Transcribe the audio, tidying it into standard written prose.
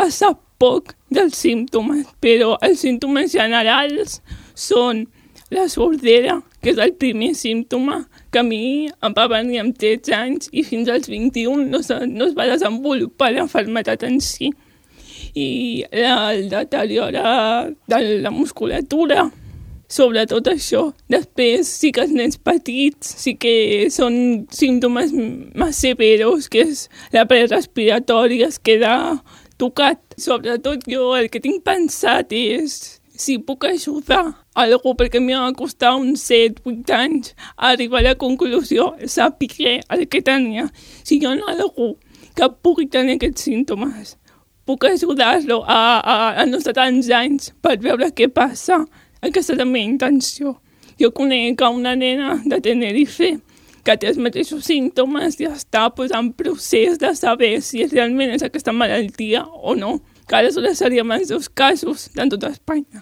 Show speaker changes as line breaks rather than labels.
sap poc dels símptomes, però els símptomes generals són la sordera, que és el primer símptoma, que a mi em va venir amb 13 anys i fins als 21 no es va desenvolupar l'enfermetat en si. I el deterior de la musculatura, sobretot això. Després sí que els nens petits sí que són símptomes més severos, que és l'aparell respiratori, es queda tocat. Sobretot jo el que tinc pensat és si puc ajudar algú, perquè m'hi va costar uns 7-8 anys arribar a la conclusió, saber el que tenia. Si hi ha algú que pugui tenir aquests símptomes, puc ajudar-lo a no estar tants anys per veure què passa. Aquesta és la meva intenció. Jo conec una nena de Tenerife que té els mateixos símptomes i està en procés de saber si realment és aquesta malaltia o no. Que aleshores seríem els 2 casos de tota Espanya.